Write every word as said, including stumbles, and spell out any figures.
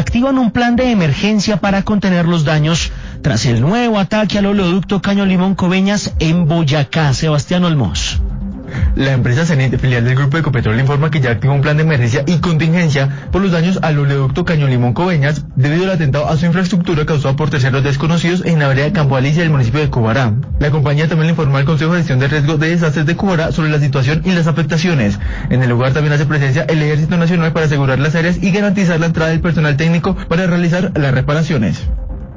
activan un plan de emergencia para contener los daños tras el nuevo ataque al oleoducto Caño Limón Coveñas en Boyacá. Sebastián Olmos. La empresa Cenit, filial del Grupo Ecopetrol, informa que ya activó un plan de emergencia y contingencia por los daños al oleoducto Caño Limón Coveñas debido al atentado a su infraestructura causado por terceros desconocidos en la vereda de Campo Alicia del municipio de Cubará. La compañía también le informó al Consejo de Gestión de Riesgo de Desastres de Cubará sobre la situación y las afectaciones. En el lugar también hace presencia el Ejército Nacional para asegurar las áreas y garantizar la entrada del personal técnico para realizar las reparaciones.